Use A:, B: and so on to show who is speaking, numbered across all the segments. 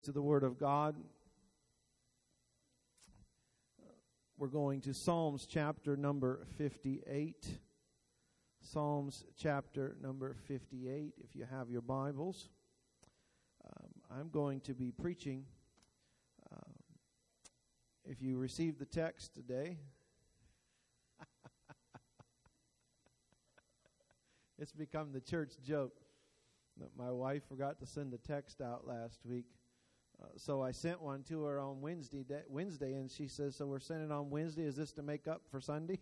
A: To the Word of God. We're going to Psalms chapter number 58. Psalms chapter number 58, if you have your Bibles. I'm going to be preaching. If you received the text today, it's become the church joke that my wife forgot to send the text out last week. So I sent one to her on Wednesday, and she says, "So we're sending on Wednesday. Is this to make up for Sunday?"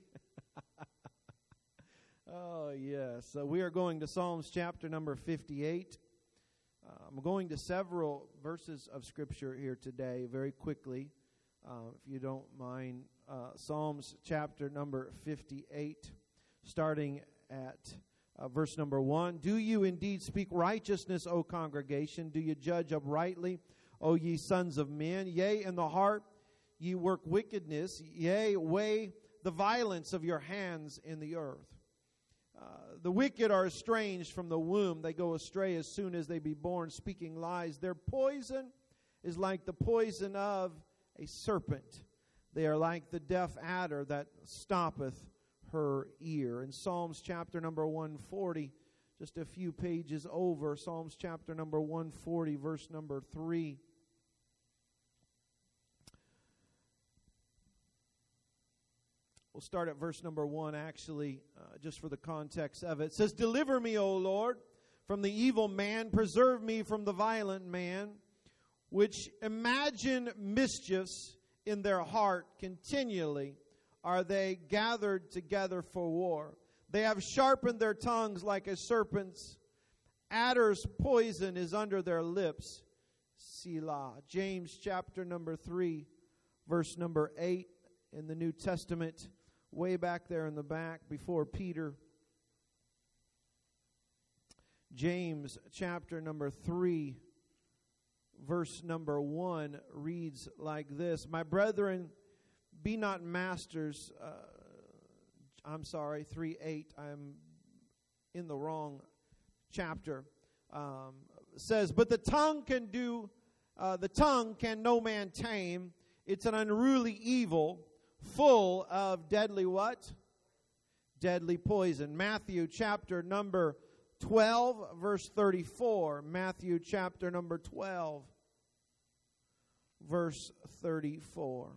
A: Oh, yes. So we are going to Psalms chapter number 58. I'm going to several verses of Scripture here today very quickly, if you don't mind. Psalms chapter number 58, starting at verse number 1. Do you indeed speak righteousness, O congregation? Do you judge uprightly, O ye sons of men? Yea, in the heart ye work wickedness. Yea, weigh the violence of your hands in the earth. The wicked are estranged from the womb. They go astray as soon as they be born, speaking lies. Their poison is like the poison of a serpent. They are like the deaf adder that stoppeth her ear. In Psalms chapter number 140, just a few pages over, Psalms chapter number 140, verse number 3. We'll start at verse number 1, actually, just for the context of it. It says, "Deliver me, O Lord, from the evil man. Preserve me from the violent man, which imagine mischiefs in their heart continually. Are they gathered together for war? They have sharpened their tongues like a serpent's. Adder's poison is under their lips. Selah." James chapter number 3, verse number 8 in the New Testament, way back there in the back before Peter. James chapter number 3, verse number 1 reads like this: "My brethren, be not masters." 3:8. I'm in the wrong chapter. Says, "But the tongue can no man tame. It's an unruly evil, full of deadly" what? Deadly poison. Matthew chapter number 12, verse 34. Matthew chapter number 12, verse 34.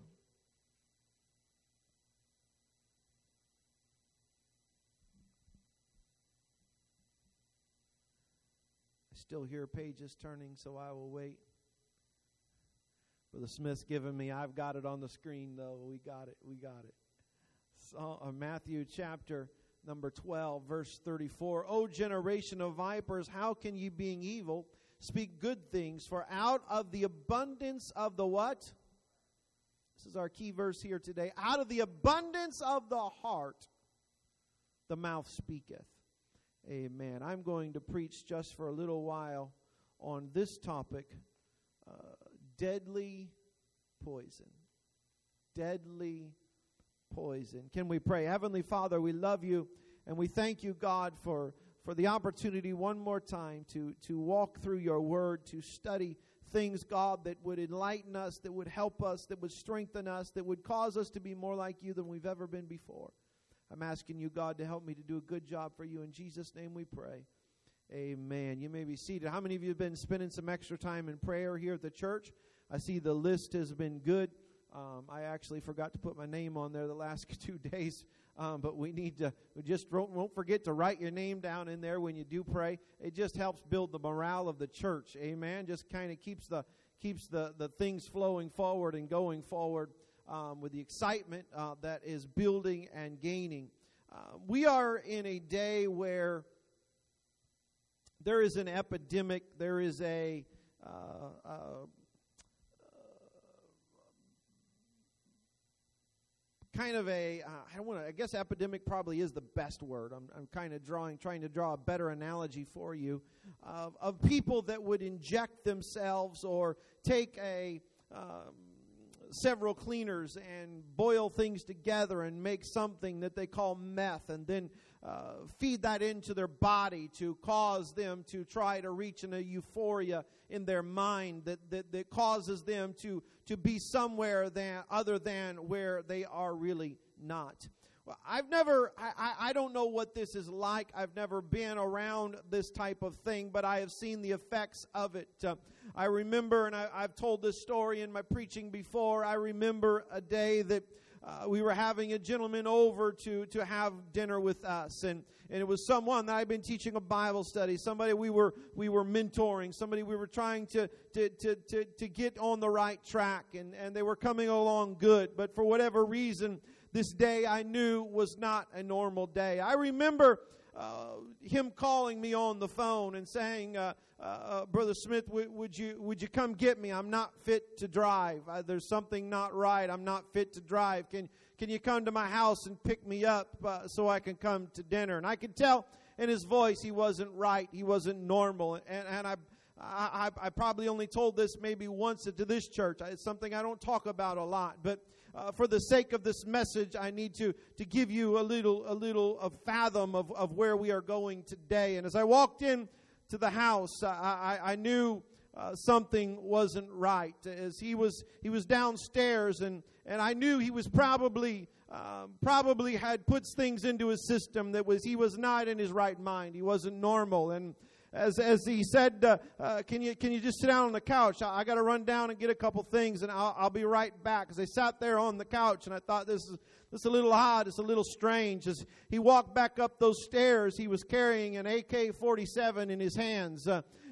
A: I still hear pages turning, so I will wait. Brother Smith's given me, I've got it on the screen, though. We got it. So, Matthew chapter number 12, verse 34. "O generation of vipers, how can ye, being evil, speak good things? For out of the abundance of the" what? This is our key verse here today. "Out of the abundance of the heart, the mouth speaketh." Amen. I'm going to preach just for a little while on this topic, deadly poison. Deadly poison. Can we pray? Heavenly Father, we love you, and we thank you, God, for the opportunity one more time to walk through your word, to study things, God, that would enlighten us, that would help us, that would strengthen us, that would cause us to be more like you than we've ever been before. I'm asking you, God, to help me to do a good job for you. In Jesus' name we pray. Amen. You may be seated. How many of you have been spending some extra time in prayer here at the church? I see the list has been good. I actually forgot to put my name on there the last 2 days, but we just won't forget to write your name down in there when you do pray. It just helps build the morale of the church. Amen. Just kind of keeps the things flowing forward and going forward with the excitement that is building and gaining. We are in a day where there is an epidemic. There is I guess epidemic probably is the best word. I'm kind of trying to draw a better analogy for you of people that would inject themselves or take several cleaners and boil things together and make something that they call meth, and then feed that into their body to cause them to try to reach in a euphoria in their mind that causes them to be somewhere other than where they are really not. Well, I don't know what this is like. I've never been around this type of thing, but I have seen the effects of it. I remember, and I've told this story in my preaching before, I remember a day that we were having a gentleman over to have dinner with us, and it was someone that I've been teaching a Bible study, somebody we were mentoring, somebody we were trying to get on the right track, and they were coming along good, but for whatever reason, this day I knew was not a normal day. I remember him calling me on the phone and saying, Brother Smith, would you come get me? I'm not fit to drive. There's something not right. I'm not fit to drive. Can you come to my house and pick me up so I can come to dinner? And I could tell in his voice he wasn't right. He wasn't normal. And I probably only told this maybe once to this church. It's something I don't talk about a lot, but for the sake of this message, I need to give you a little fathom of where we are going today. And as I walked in to the house, I knew something wasn't right. As he was downstairs, and I knew he was probably had put things into his system he was not in his right mind. He wasn't normal. And as he said, can you just sit down on the couch? I got to run down and get a couple things, and I'll be right back. As I sat there on the couch, and I thought this is a little odd, it's a little strange. As he walked back up those stairs, he was carrying an AK-47 in his hands,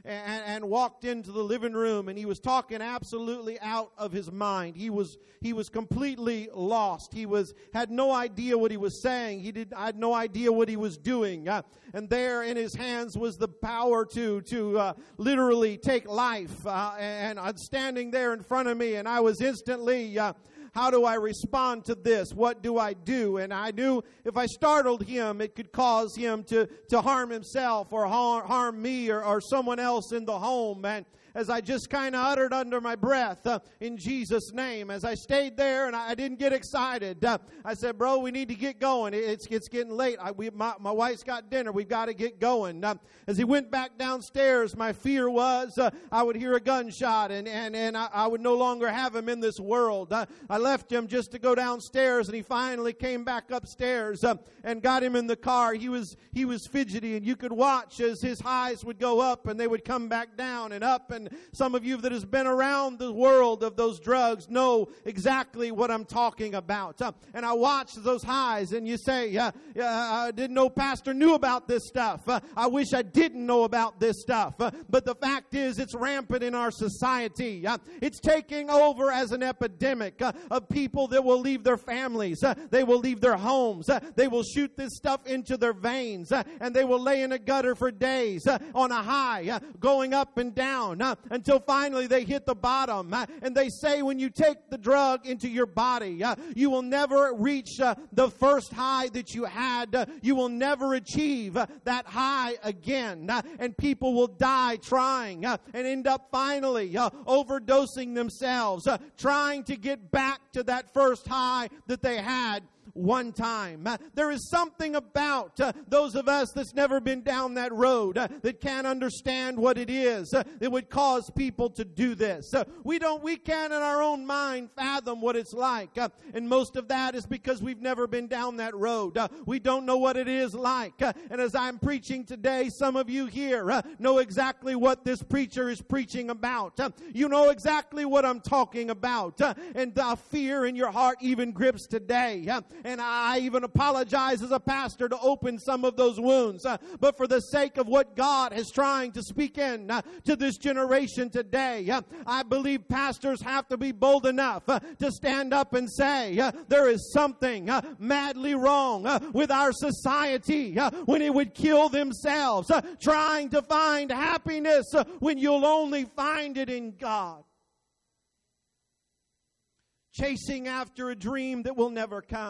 A: and walked into the living room, and he was talking absolutely out of his mind. He was completely lost. He had no idea what he was saying. Had no idea what he was doing. And there in his hands was the power to literally take life. And I'm standing there in front of me, and I was instantly, how do I respond to this? What do I do? And I knew if I startled him, it could cause him to harm himself or harm me or someone else in the home. And as I just kind of uttered under my breath, in Jesus' name, as I stayed there and I didn't get excited, I said, bro, we need to get going. It's getting late. My wife's got dinner. We've got to get going. As he went back downstairs, my fear was I would hear a gunshot and I would no longer have him in this world. I left him just to go downstairs, and he finally came back upstairs and got him in the car. He was fidgety, and you could watch as his highs would go up and they would come back down and up. And some of you that has been around the world of those drugs know exactly what I'm talking about. And I watched those highs, and you say, I didn't know Pastor knew about this stuff. I wish I didn't know about this stuff. But the fact is, it's rampant in our society. It's taking over as an epidemic of people that will leave their families. They will leave their homes. They will shoot this stuff into their veins. And they will lay in a gutter for days on a high, going up and down. Until finally they hit the bottom. And they say when you take the drug into your body, you will never reach the first high that you had. You will never achieve that high again. And people will die trying and end up finally overdosing themselves, trying to get back to that first high that they had one time. There is something about those of us that's never been down that road that can't understand what it is that would cause people to do this. We can't in our own mind fathom what it's like. And most of that is because we've never been down that road. We don't know what it is like. And as I'm preaching today, some of you here know exactly what this preacher is preaching about. You know exactly what I'm talking about. And fear in your heart even grips today. And I even apologize as a pastor to open some of those wounds. But for the sake of what God is trying to speak in to this generation today, I believe pastors have to be bold enough to stand up and say, there is something madly wrong with our society when it would kill themselves trying to find happiness when you'll only find it in God. Chasing after a dream that will never come.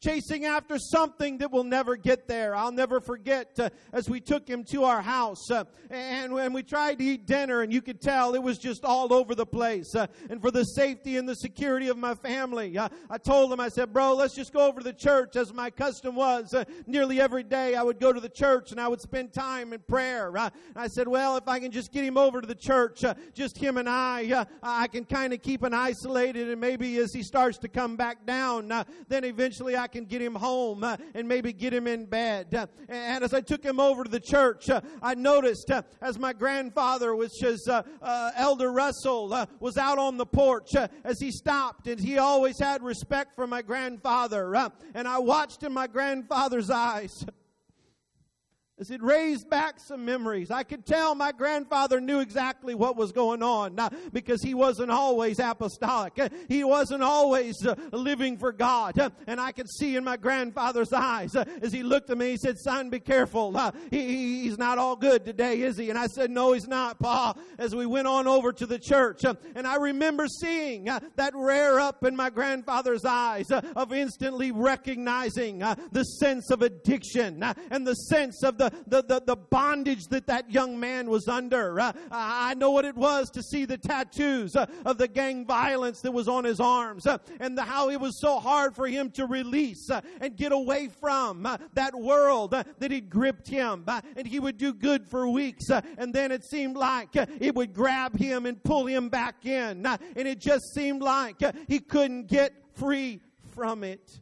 A: chasing after something that will never get there. I'll never forget as we took him to our house and when we tried to eat dinner, and you could tell it was just all over the place. And for the safety and the security of my family, I told him, I said, bro, let's just go over to the church, as my custom was. Nearly every day I would go to the church and I would spend time in prayer. I said, well, if I can just get him over to the church, just him and I can kind of keep him isolated, and maybe as he starts to come back down, then eventually I can get him home and maybe get him in bed. And as I took him over to the church, I noticed as my grandfather, which is Elder Russell, was out on the porch, as he stopped, and he always had respect for my grandfather. And I watched in my grandfather's eyes as it raised back some memories. I could tell my grandfather knew exactly what was going on, because he wasn't always apostolic. He wasn't always living for God. And I could see in my grandfather's eyes as he looked at me, he said, son, be careful. He's not all good today, is he? And I said, no, he's not, Pa, as we went on over to the church. And I remember seeing that rear up in my grandfather's eyes of instantly recognizing the sense of addiction and the sense of the bondage that young man was under. I know what it was to see the tattoos of the gang violence that was on his arms, and how it was so hard for him to release and get away from that world that had gripped him. And he would do good for weeks, and then it seemed like it would grab him and pull him back in, and it just seemed like he couldn't get free from it.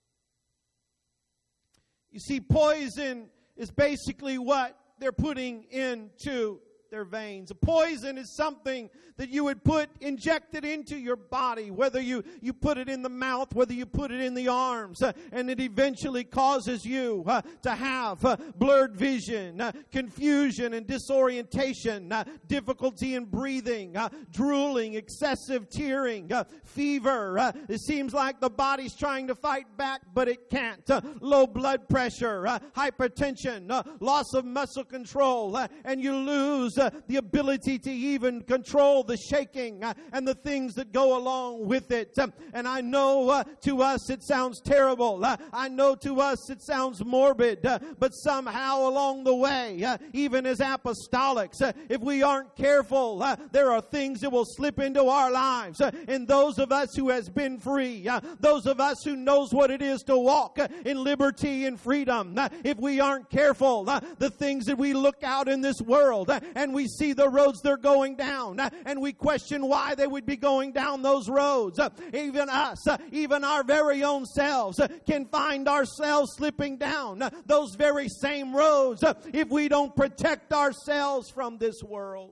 A: You see, poison is basically what they're putting into their veins. A poison is something that you would inject it into your body, whether you put it in the mouth, whether you put it in the arms, and it eventually causes you to have blurred vision, confusion and disorientation, difficulty in breathing, drooling, excessive tearing, fever. It seems like the body's trying to fight back, but it can't. Low blood pressure, hypertension, loss of muscle control, and you lose the ability to even control the shaking and the things that go along with it. And I know to us it sounds terrible. I know to us it sounds morbid. But somehow along the way, even as apostolics, if we aren't careful, there are things that will slip into our lives. And those of us who has been free, those of us who knows what it is to walk in liberty and freedom, if we aren't careful, the things that we look out in this world and we see the roads they're going down, and we question why they would be going down those roads. Even us, even our very own selves can find ourselves slipping down those very same roads if we don't protect ourselves from this world.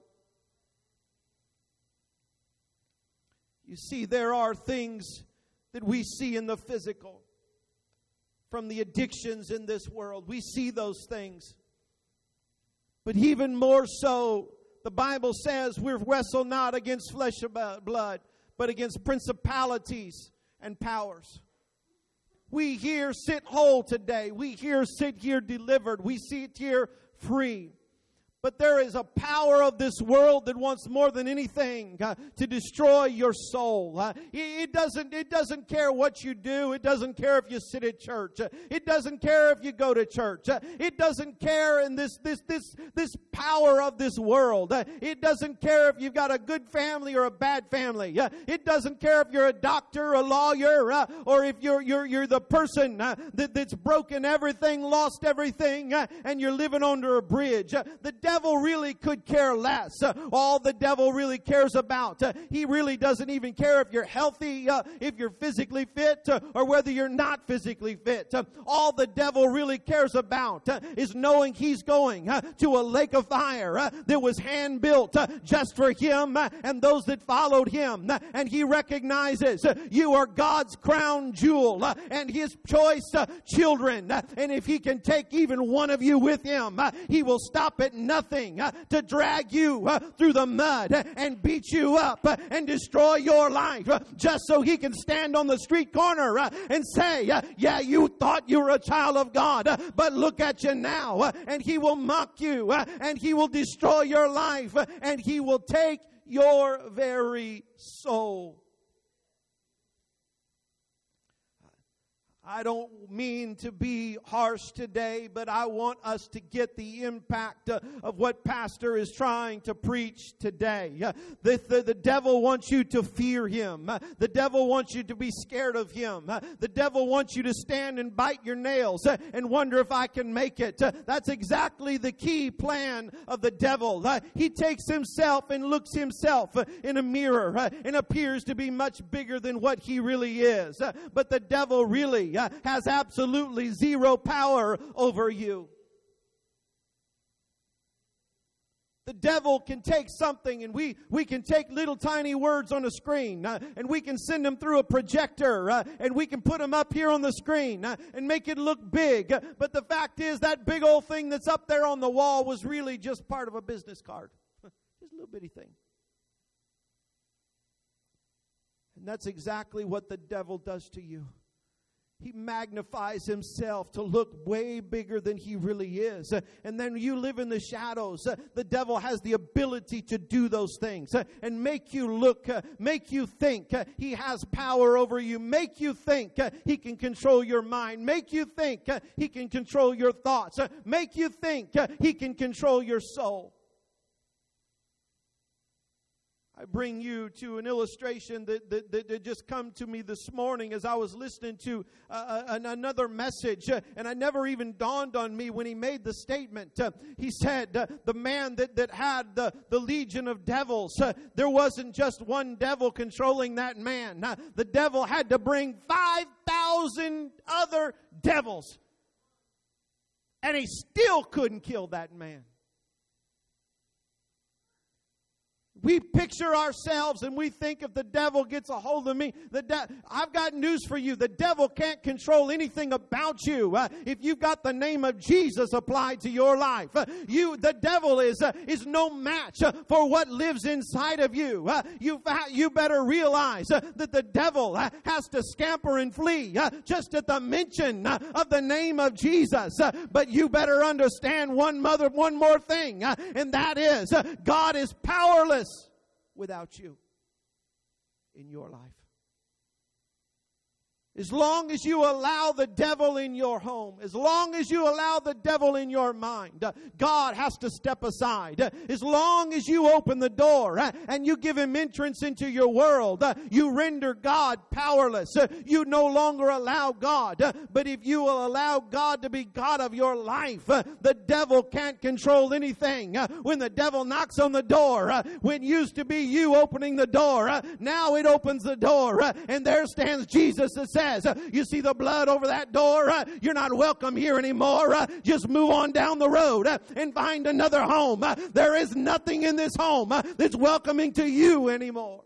A: You see, there are things that we see in the physical from the addictions in this world. We see those things. But even more so, the Bible says we wrestle not against flesh and blood, but against principalities and powers. We here sit whole today. We here sit here delivered. We sit here free. But there is a power of this world that wants more than anything to destroy your soul. It doesn't care what you do. It doesn't care if you sit at church. It doesn't care if you go to church. It doesn't care in this power of this world. It doesn't care if you've got a good family or a bad family. It doesn't care if you're a doctor, a lawyer, or if you're the person that's broken everything, lost everything, and you're living under a bridge. The devil really could care less. All the devil really cares about, he really doesn't even care if you're healthy, if you're physically fit, or whether you're not physically fit. All the devil really cares about is knowing he's going to a lake of fire that was hand built just for him and those that followed him. And he recognizes you are God's crown jewel and his choice children. And if he can take even one of you with him, he will stop at nothing to drag you through the mud and beat you up and destroy your life just so he can stand on the street corner and say, yeah, you thought you were a child of God, but look at you now. And he will mock you and he will destroy your life and he will take your very soul. I don't mean to be harsh today, but I want us to get the impact of what Pastor is trying to preach today. The devil wants you to fear him. The devil wants you to be scared of him. The devil wants you to stand and bite your nails and wonder if I can make it. That's exactly the key plan of the devil. He takes himself and looks himself in a mirror and appears to be much bigger than what he really is. But the devil really has absolutely zero power over you. The devil can take something, and we can take little tiny words on a screen, and we can send them through a projector, and we can put them up here on the screen and make it look big. But the fact is, that big old thing that's up there on the wall was really just part of a business card. Just a little bitty thing. And that's exactly what the devil does to you. He magnifies himself to look way bigger than he really is. And then you live in the shadows. The devil has the ability to do those things and make you look, make you think he has power over you, make you think he can control your mind, make you think he can control your thoughts, make you think he can control your soul. I bring you to an illustration that just come to me this morning as I was listening to another message. And it never even dawned on me when he made the statement. He said the man that had the legion of devils, there wasn't just one devil controlling that man. The devil had to bring 5,000 other devils. And he still couldn't kill that man. We picture ourselves and we think if the devil gets a hold of me, I've got news for you. The devil can't control anything about you. If you've got the name of Jesus applied to your life, the devil is no match for what lives inside of you. You better realize that the devil has to scamper and flee just at the mention of the name of Jesus. But you better understand one more thing, and that is God is powerless without you in your life. As long as you allow the devil in your home, as long as you allow the devil in your mind, God has to step aside. As long as you open the door and you give him entrance into your world, you render God powerless. You no longer allow God. But if you will allow God to be God of your life, the devil can't control anything. When the devil knocks on the door, when it used to be you opening the door, now it opens the door, and there stands Jesus that says, you see the blood over that door? You're not welcome here anymore. Just move on down the road and find another home. There is nothing in this home that's welcoming to you anymore.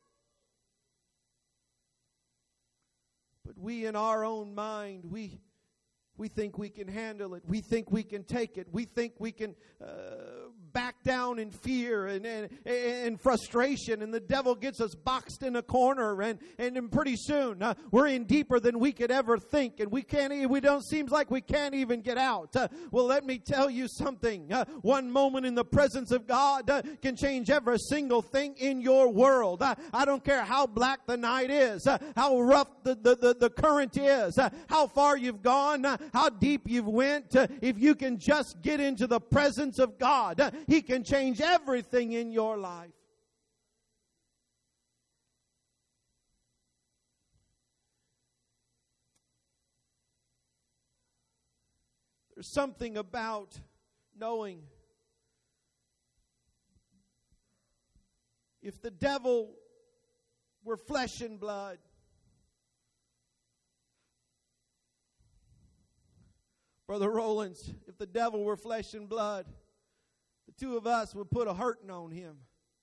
A: But we in our own mind, we think we can handle it. We think we can take it. We think we can back down in fear and frustration. And the devil gets us boxed in a corner. And pretty soon we're in deeper than we could ever think. And seems like we can't even get out. Well, let me tell you something. One moment in the presence of God can change every single thing in your world. I don't care how black the night is, how rough the current is, how far you've gone, how deep you've went. If you can just get into the presence of God, he can change everything in your life. There's something about knowing if the devil were flesh and blood, Brother Rollins, if the devil were flesh and blood, the two of us would put a hurting on him.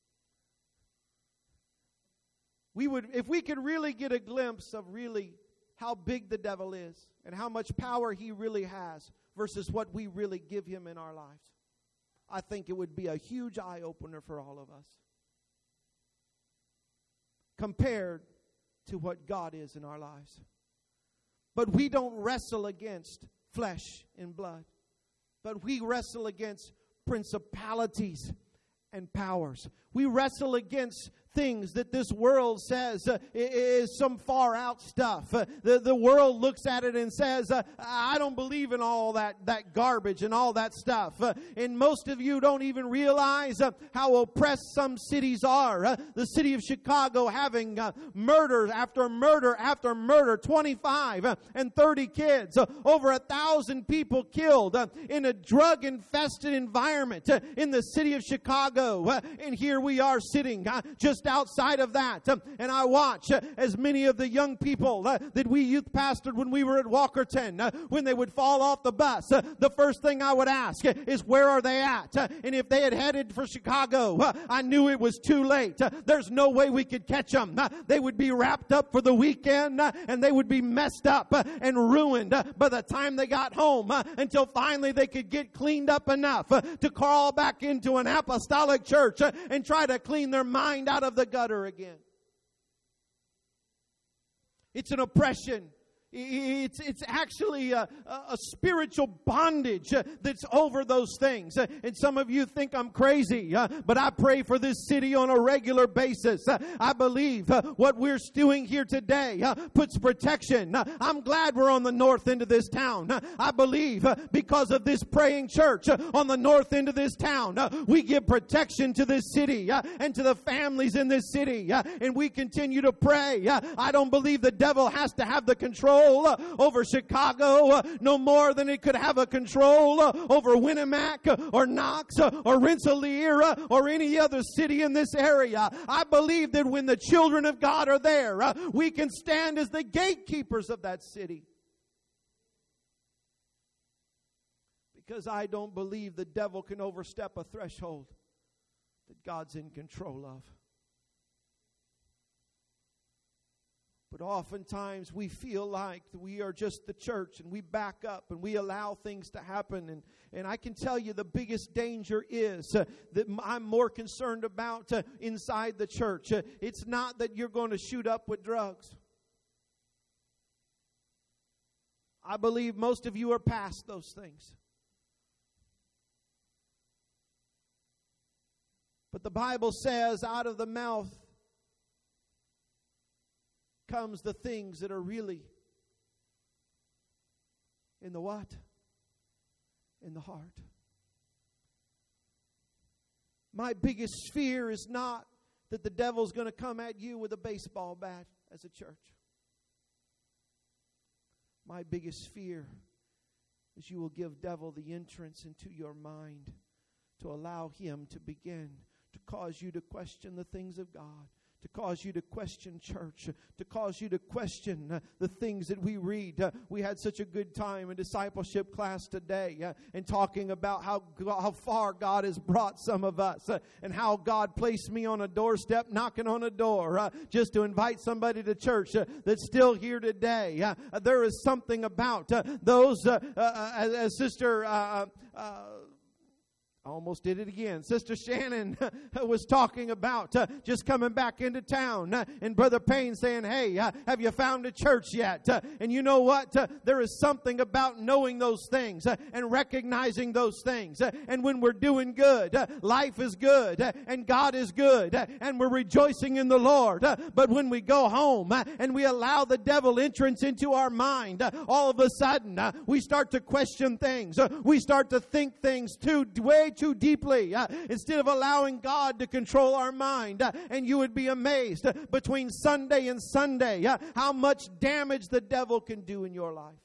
A: If we could really get a glimpse of really how big the devil is and how much power he really has versus what we really give him in our lives, I think it would be a huge eye-opener for all of us compared to what God is in our lives. But we don't wrestle against flesh and blood, but we wrestle against principalities and powers. We wrestle against things that this world says is some far out stuff. The world looks at it and says, I don't believe in all that garbage and all that stuff. And most of you don't even realize how oppressed some cities are. The city of Chicago having murder after murder after murder, 25 and 30 kids, over 1,000 people killed in a drug-infested environment in the city of Chicago. And here we are sitting just outside of that. And I watch as many of the young people that we youth pastored when we were at Walkerton, when they would fall off the bus, the first thing I would ask is, where are they at? And if they had headed for Chicago, I knew it was too late. There's no way we could catch them. They would be wrapped up for the weekend, and they would be messed up and ruined by the time they got home, until finally they could get cleaned up enough to crawl back into an apostolic church and try to clean their mind out of the gutter again. It's an oppression. It's actually a spiritual bondage that's over those things. And some of you think I'm crazy, but I pray for this city on a regular basis. I believe what we're doing here today puts protection. I'm glad we're on the north end of this town. I believe because of this praying church on the north end of this town, we give protection to this city and to the families in this city. And we continue to pray. I don't believe the devil has to have the control over Chicago no more than it could have a control over Winamac or Knox or Rensselaer or any other city in this area. I believe that when the children of God are there, we can stand as the gatekeepers of that city. Because I don't believe the devil can overstep a threshold that God's in control of. But oftentimes we feel like we are just the church and we back up and we allow things to happen. And I can tell you the biggest danger is that I'm more concerned about inside the church. It's not that you're going to shoot up with drugs. I believe most of you are past those things. But the Bible says out of the mouth comes the things that are really in the what? In the heart. My biggest fear is not that the devil's going to come at you with a baseball bat as a church. My biggest fear is you will give devil the entrance into your mind to allow him to begin to cause you to question the things of God, to cause you to question church, to cause you to question the things that we read. We had such a good time in discipleship class today and talking about how far God has brought some of us and how God placed me on a doorstep knocking on a door just to invite somebody to church that's still here today. There is something about those, as Sister... I almost did it again. Sister Shannon was talking about just coming back into town. And Brother Payne saying, hey, have you found a church yet? And you know what? There is something about knowing those things and recognizing those things. And when we're doing good, life is good and God is good and we're rejoicing in the Lord. But when we go home and we allow the devil entrance into our mind, all of a sudden we start to question things. We start to think things way too deeply instead of allowing God to control our mind. And you would be amazed between Sunday and Sunday how much damage the devil can do in your life.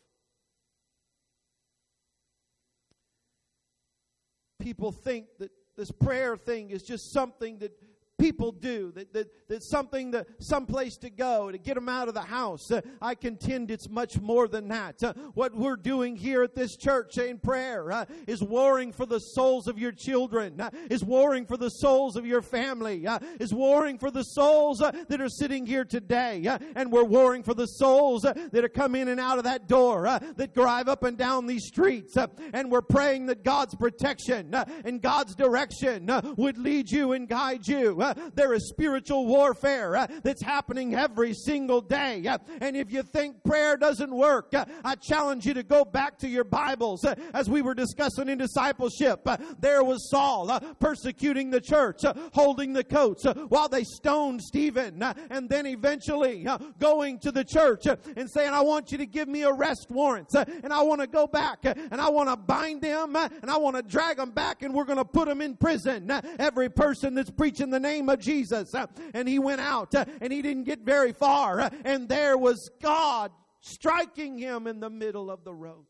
A: People think that this prayer thing is just something that people do, that's something, that someplace to go to get them out of the house. I contend it's much more than that. What we're doing here at this church in prayer is warring for the souls of your children, is warring for the souls of your family, is warring for the souls that are sitting here today, and we're warring for the souls that are coming in and out of that door, that drive up and down these streets, and we're praying that God's protection and God's direction would lead you and guide you. There is spiritual warfare that's happening every single day. And if you think prayer doesn't work, I challenge you to go back to your Bibles. As we were discussing in discipleship, there was Saul persecuting the church, holding the coats while they stoned Stephen, and then eventually going to the church and saying, I want you to give me arrest warrants, and I want to go back and I want to bind them and I want to drag them back, and we're going to put them in prison. Every person that's preaching the name of Jesus. And he went out and he didn't get very far, and there was God striking him in the middle of the road.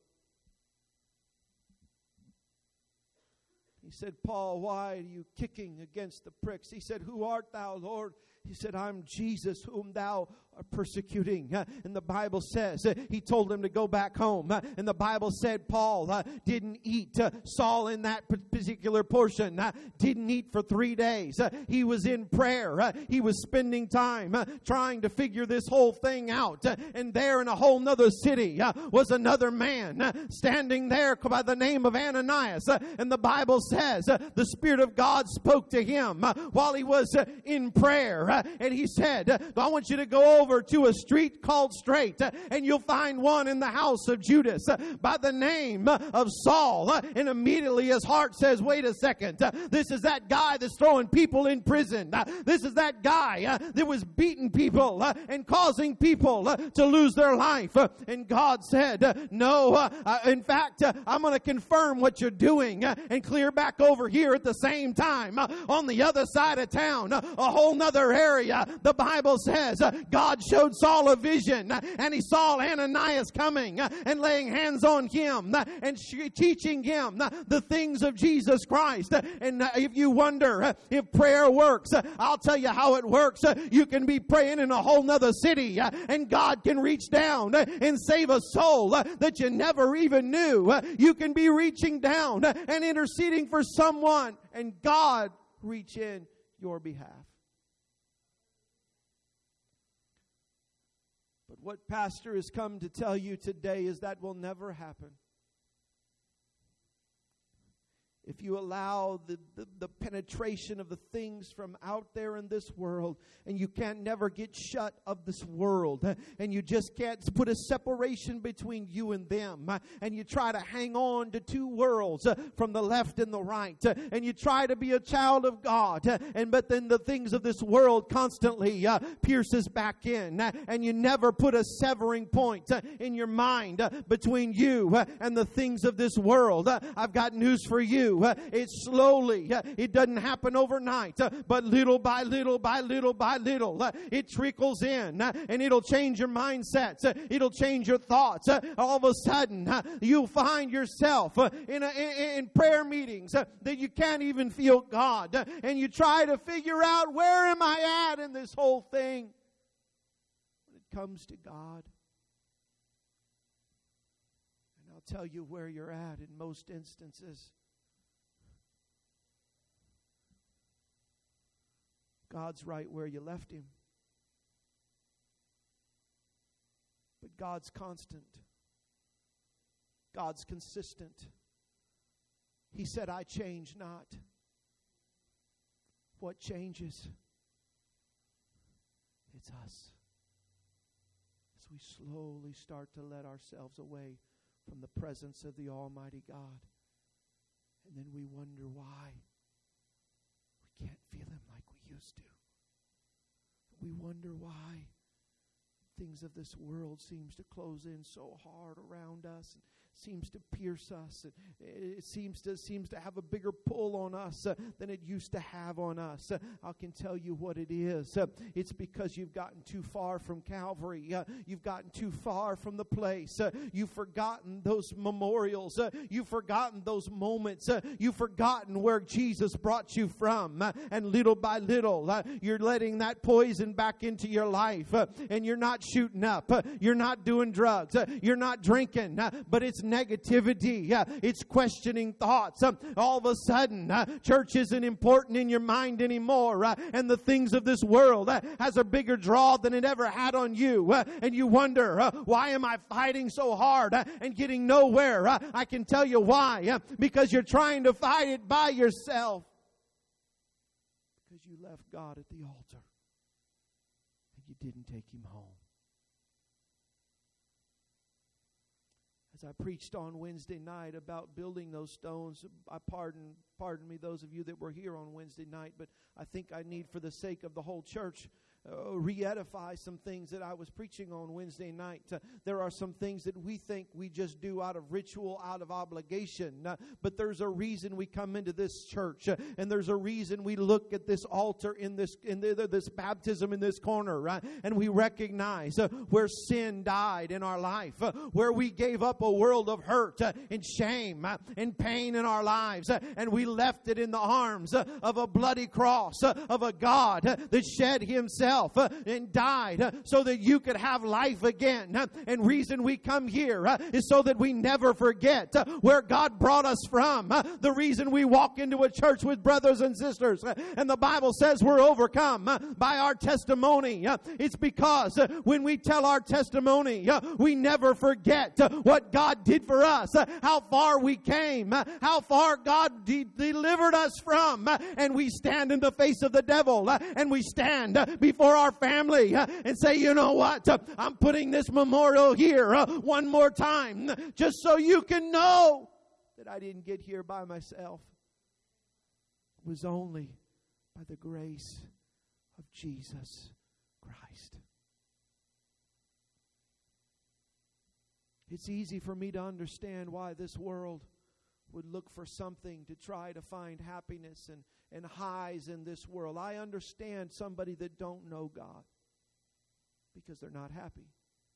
A: He said, Paul, why are you kicking against the pricks? He said, who art thou, Lord? He said, I'm Jesus whom thou art persecuting. And the Bible says he told him to go back home. And the Bible said Paul didn't eat. Saul in that particular portion didn't eat for 3 days. He was in prayer. He was spending time trying to figure this whole thing out. And there in a whole nother city was another man standing there by the name of Ananias. And the Bible says the Spirit of God spoke to him while he was in prayer. And he said, I want you to go over to a street called Straight, and you'll find one in the house of Judas by the name of Saul. And immediately his heart says, wait a second, this is that guy that's throwing people in prison. This is that guy that was beating people and causing people to lose their life. And God said, no, in fact, I'm going to confirm what you're doing and clear back over here at the same time on the other side of town, a whole nother area. The Bible says God showed Saul a vision, and he saw Ananias coming and laying hands on him and teaching him the things of Jesus Christ. And if you wonder if prayer works, I'll tell you how it works. You can be praying in a whole nother city, and God can reach down and save a soul that you never even knew. You can be reaching down and interceding for someone, and God reach in your behalf. But what Pastor has come to tell you today is that will never happen. If you allow the penetration of the things from out there in this world, and you can't never get shut of this world, and you just can't put a separation between you and them, and you try to hang on to two worlds from the left and the right, and you try to be a child of God, but then the things of this world constantly pierces back in, and you never put a severing point in your mind between you and the things of this world. I've got news for you. It's slowly, it doesn't happen overnight, but little by little by little by little, it trickles in, and it'll change your mindsets, it'll change your thoughts. All of a sudden, you'll find yourself in prayer meetings that you can't even feel God, and you try to figure out, where am I at in this whole thing? When it comes to God, and I'll tell you where you're at in most instances. God's right where you left him. But God's constant. God's consistent. He said, I change not. What changes? It's us. As we slowly start to let ourselves away from the presence of the Almighty God. And then we wonder why we can't feel him like we used to. We wonder why things of this world seems to close in so hard around us, and seems to pierce us. It seems to have a bigger pull on us than it used to have on us. I can tell you what it is. It's because you've gotten too far from Calvary. You've gotten too far from the place. You've forgotten those memorials. You've forgotten those moments. You've forgotten where Jesus brought you from. And little by little, you're letting that poison back into your life. And you're not shooting up. You're not doing drugs. You're not drinking. But it's negativity. It's questioning thoughts. All of a sudden, church isn't important in your mind anymore. And the things of this world has a bigger draw than it ever had on you. And you wonder, why am I fighting so hard and getting nowhere? I can tell you why. Because you're trying to fight it by yourself. Because you left God at the altar and you didn't take him home. As I preached on Wednesday night about building those stones, pardon me, those of you that were here on Wednesday night, but I think I need, for the sake of the whole church, re-edify some things that I was preaching on Wednesday night. There are some things that we think we just do out of ritual, out of obligation, but there's a reason we come into this church, and there's a reason we look at this altar in this baptism in this corner, right? And we recognize where sin died in our life, where we gave up a world of hurt and shame and pain in our lives, and we left it in the arms of a bloody cross of a God that shed himself and died so that you could have life again. And reason we come here is so that we never forget where God brought us from. The reason we walk into a church with brothers and sisters and the Bible says we're overcome by our testimony, it's because when we tell our testimony, we never forget what God did for us, how far we came, how far God delivered us from, and we stand in the face of the devil, and we stand before our family and say, you know what, I'm putting this memorial here one more time just so you can know that I didn't get here by myself. It was only by the grace of Jesus Christ. It's easy for me to understand why this world would look for something to try to find happiness and highs in this world. I understand somebody that don't know God because they're not happy.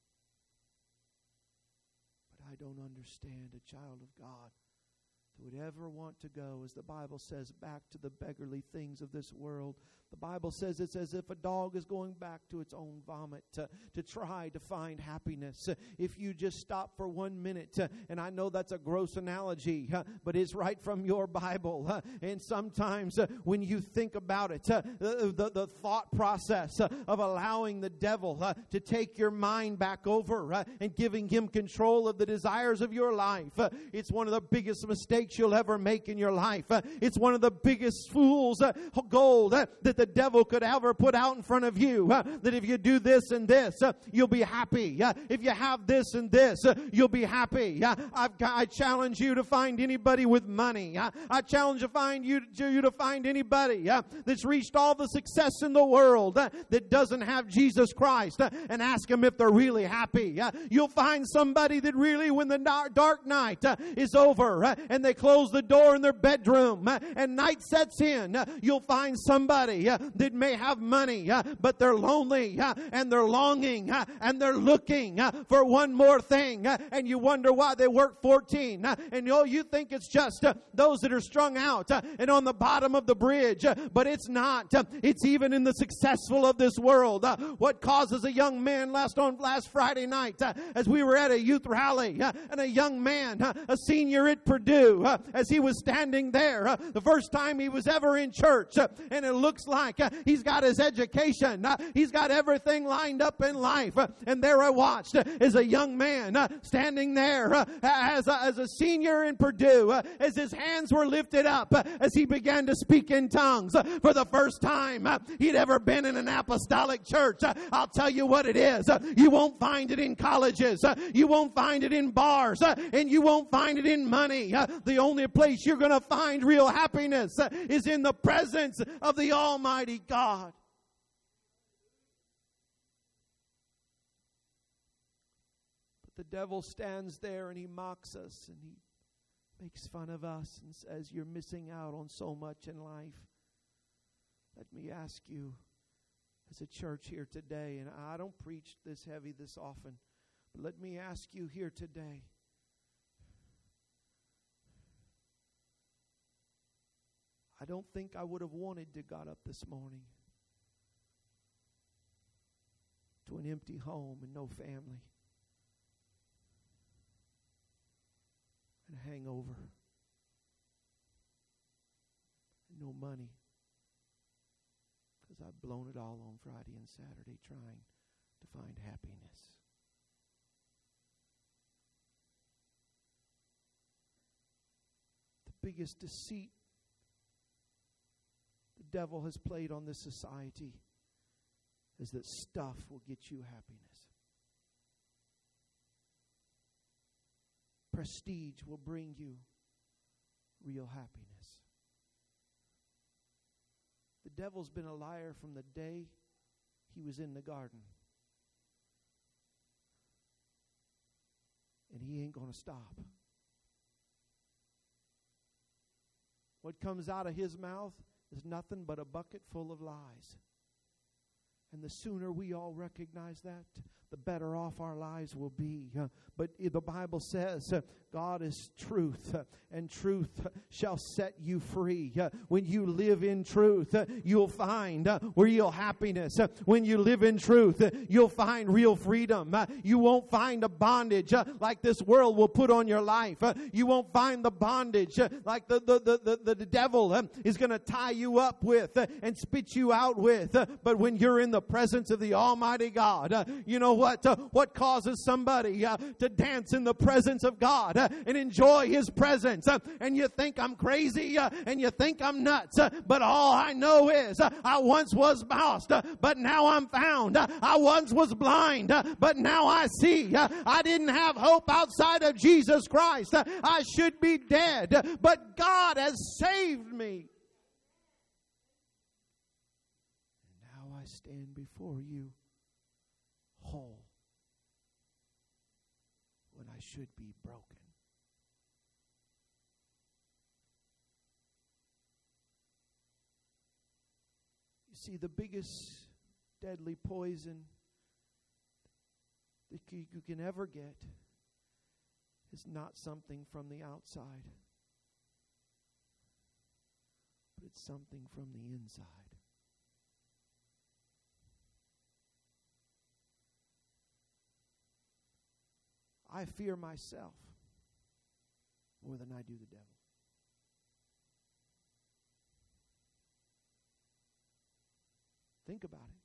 A: But I don't understand a child of God that would ever want to go, as the Bible says, back to the beggarly things of this world. The Bible says it's as if a dog is going back to its own vomit to try to find happiness. If you just stop for 1 minute, and I know that's a gross analogy, but it's right from your Bible. And sometimes when you think about it, the thought process of allowing the devil to take your mind back over and giving him control of the desires of your life, it's one of the biggest mistakes you'll ever make in your life. It's one of the biggest fool's gold that the devil could ever put out in front of you, that if you do this and this, you'll be happy. If you have this and this, you'll be happy. I challenge you to find anybody with money. I challenge you to find anybody that's reached all the success in the world that doesn't have Jesus Christ, and ask them if they're really happy. You'll find somebody that really, when the dark night is over and they close the door in their bedroom and night sets in, you'll find somebody that may have money, but they're lonely and they're longing and they're looking for one more thing, and you wonder why they work 14, and you think it's just those that are strung out and on the bottom of the bridge, but it's not. It's even in the successful of this world. What causes a young man last Friday night as we were at a youth rally, and a young man, a senior at Purdue, as he was standing there, the first time he was ever in church, and it looks like he's got his education, he's got everything lined up in life, and there I watched as a young man standing there as a senior in Purdue, as his hands were lifted up as he began to speak in tongues for the first time he'd ever been in an apostolic church. I'll tell you what it is. You won't find it in colleges, you won't find it in bars, and you won't find it in money. The only place you're going to find real happiness is in the presence of the Almighty God. But the devil stands there and he mocks us and he makes fun of us and says, you're missing out on so much in life. Let me ask you, as a church here today, and I don't preach this heavy this often, but let me ask you here today, I don't think I would have wanted to got up this morning to an empty home and no family and a hangover and no money, because I've blown it all on Friday and Saturday trying to find happiness. The biggest deceit the devil has played on this society is that stuff will get you happiness. Prestige will bring you real happiness. The devil's been a liar from the day he was in the garden. And he ain't going to stop. What comes out of his mouth is nothing but a bucket full of lies. And the sooner we all recognize that, the better off our lives will be. But the Bible says God is truth, and truth shall set you free. When you live in truth, you'll find real happiness. When you live in truth, you'll find real freedom. You won't find a bondage like this world will put on your life. You won't find the bondage like the devil is going to tie you up with and spit you out with. But when you're in the presence of the Almighty God, you know what causes somebody to dance in the presence of God and enjoy His presence? And you think I'm crazy and you think I'm nuts, but all I know is I once was lost, but now I'm found. I once was blind, but now I see. I didn't have hope outside of Jesus Christ. I should be dead, but God has saved me. And now I stand before you whole when I should be broken. You see, the biggest deadly poison that you can ever get is not something from the outside, but it's something from the inside. I fear myself more than I do the devil. Think about it.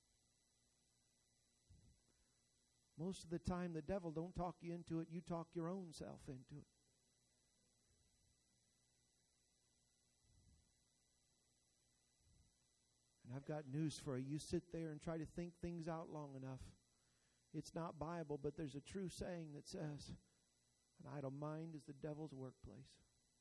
A: Most of the time, the devil don't talk you into it. You talk your own self into it. And I've got news for you. You sit there and try to think things out long enough. It's not Bible, but there's a true saying that says, an idle mind is the devil's workplace.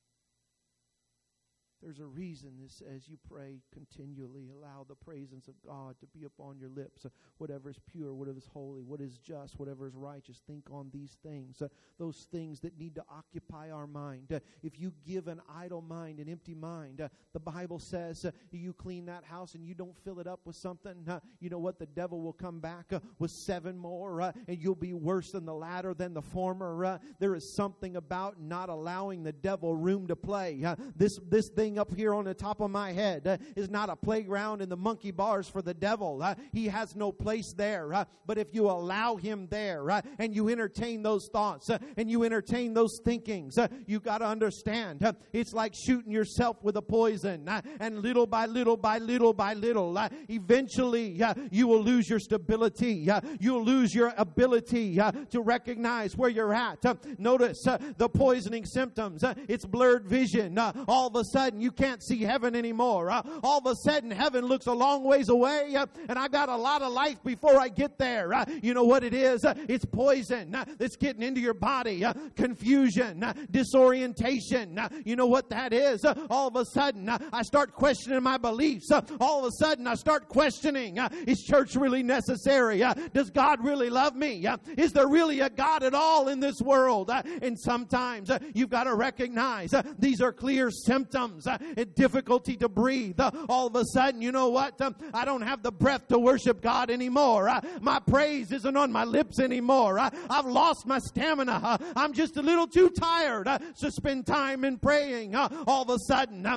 A: There's a reason this says you pray continually. Allow the praises of God to be upon your lips. Whatever is pure, whatever is holy, what is just, whatever is righteous. Think on these things. Those things that need to occupy our mind. If you give an idle mind, an empty mind, the Bible says you clean that house and you don't fill it up with something. You know what? The devil will come back with 7 more and you'll be worse than the latter than the former. There is something about not allowing the devil room to play. This thing up here on the top of my head is not a playground in the monkey bars for the devil. He has no place there. But if you allow him there and you entertain those thoughts and you entertain those thinkings, you got to understand it's like shooting yourself with a poison. And little by little by little by little, eventually you will lose your stability. You'll lose your ability to recognize where you're at. Notice the poisoning symptoms. It's blurred vision. All of a sudden you can't see heaven anymore. All of a sudden heaven looks a long ways away and I've got a lot of life before I get there. You know what it is? It's poison that's getting into your body. Confusion, disorientation. You know what that is? All of a sudden I start questioning my beliefs. All of a sudden I start questioning, is church really necessary? Does God really love me? Is there really a God at all in this world? And sometimes you've got to recognize these are clear symptoms. Difficulty to breathe. All of a sudden, you know what? I don't have the breath to worship God anymore. My praise isn't on my lips anymore. I've lost my stamina. I'm just a little too tired to spend time in praying. All of a sudden,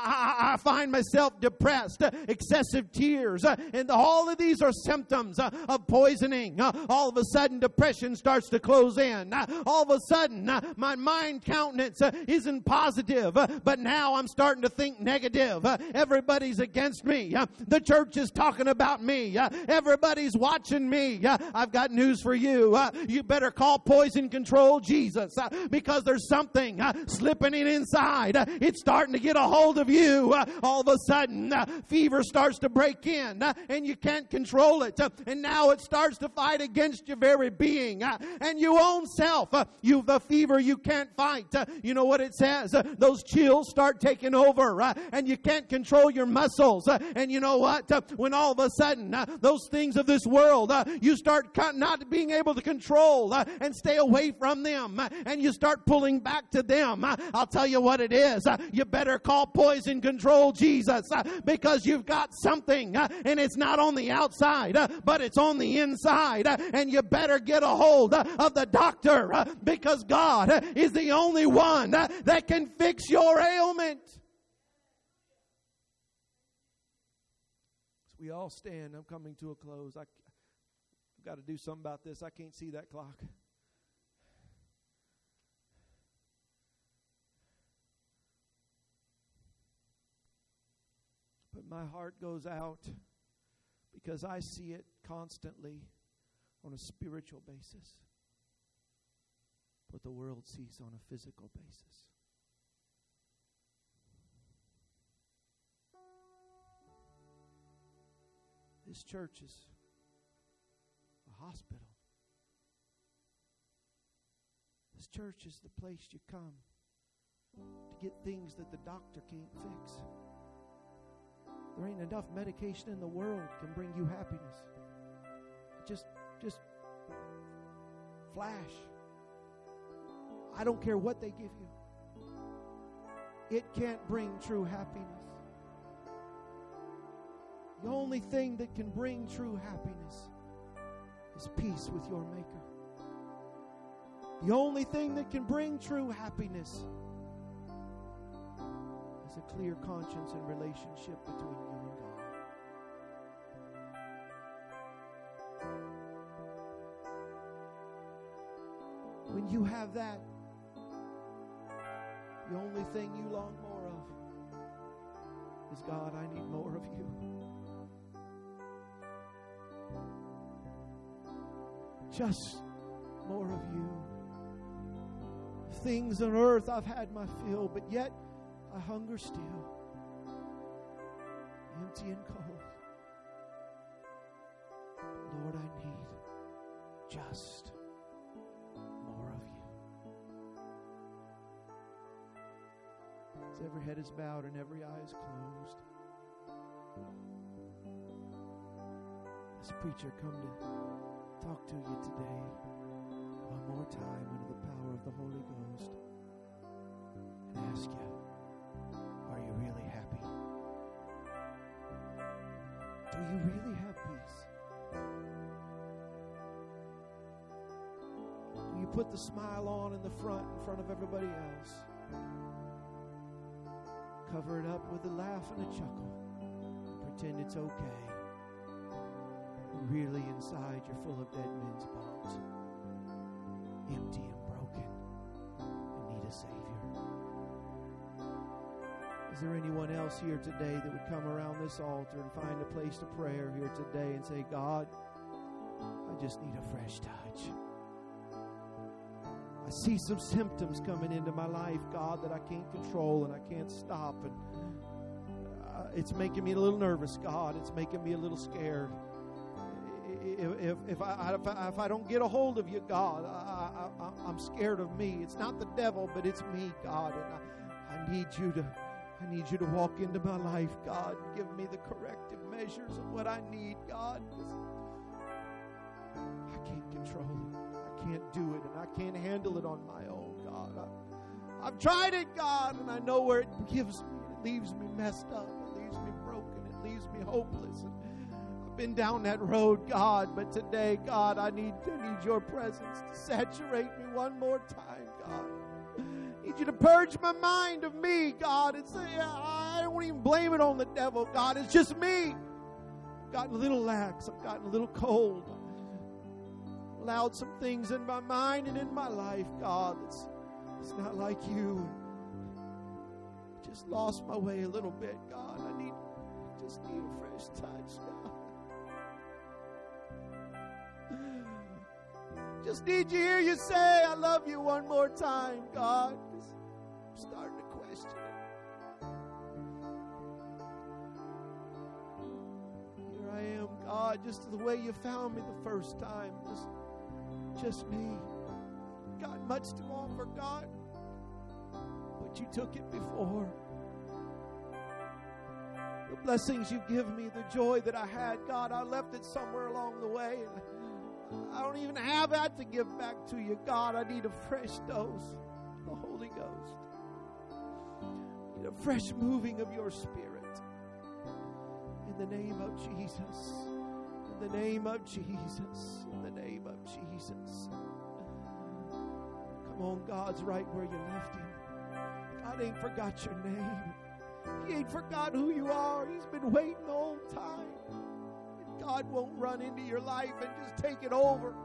A: I find myself depressed, excessive tears, and all of these are symptoms of poisoning. All of a sudden, depression starts to close in. All of a sudden, my mind countenance isn't positive, but now I'm starting starting to think negative. Everybody's against me. The church is talking about me. Everybody's watching me. I've got news for you. You better call poison control Jesus, because there's something slipping in inside. It's starting to get a hold of you. All of a sudden, fever starts to break in, and you can't control it. And now it starts to fight against your very being. And your own self, you've the fever you can't fight. You know what it says? Those chills start taking over, and you can't control your muscles. And you know what? When all of a sudden, those things of this world, you start not being able to control and stay away from them, and you start pulling back to them. I'll tell you what it is. You better call poison control Jesus, because you've got something, and it's not on the outside, but it's on the inside. And you better get a hold of the doctor, because God is the only one that can fix your ailment. So we all stand. I'm coming to a close. I've got to do something about this. I can't see that clock. But my heart goes out because I see it constantly on a spiritual basis, what the world sees on a physical basis. This church is a hospital. This church is the place you come to get things that the doctor can't fix. There ain't enough medication in the world can bring you happiness. Just flash. I don't care what they give you. It can't bring true happiness. The only thing that can bring true happiness is peace with your Maker. The only thing that can bring true happiness is a clear conscience and relationship between you and God. When you have that, the only thing you long more of is, God, I need more of you. Just more of you. Things on earth I've had my fill, but yet I hunger still, empty and cold. Lord, I need just more of you. As every head is bowed and every eye is closed, this preacher come to talk to you today one more time under the power of the Holy Ghost and ask you, are you really happy? Do you really have peace? Do you put the smile on in front of everybody else? Cover it up with a laugh and a chuckle and pretend it's okay. Really inside you're full of dead men's bones, empty and broken, and need a Savior. Is there anyone else here today that would come around this altar and find a place to prayer here today and say, God, I just need a fresh touch. I see some symptoms coming into my life, God, that I can't control and I can't stop, and it's making me a little nervous, God. It's making me a little scared. If I don't get a hold of you, God, I'm scared of me. It's not the devil, but it's me, God. And I need you to walk into my life, God. Give me the corrective measures of what I need, God. I can't control it. I can't do it, and I can't handle it on my own, God. I've tried it, God, and I know where it gives me. It leaves me messed up. It leaves me broken. It leaves me hopeless. Been down that road, God, but today, God, I need your presence to saturate me one more time, God. I need you to purge my mind of me, God, and say, I don't even blame it on the devil, God. It's just me. I've gotten a little lax. I've gotten a little cold. I've allowed some things in my mind and in my life, God, it's not like you. just lost my way a little bit, God. I just need a fresh touch, God. Just need to hear you say, I love you one more time, God. I'm starting to question it. Here I am, God, just the way you found me the first time. Just me. Got much to offer, God. But you took it before. The blessings you give me, the joy that I had, God, I left it somewhere along the way. And I don't even have that to give back to you, God. I need a fresh dose of the Holy Ghost. I need a fresh moving of your Spirit. In the name of Jesus. In the name of Jesus. In the name of Jesus. Come on, God's right where you left him. God ain't forgot your name. He ain't forgot who you are. He's been waiting the whole time. And God won't run into your life and just take it over.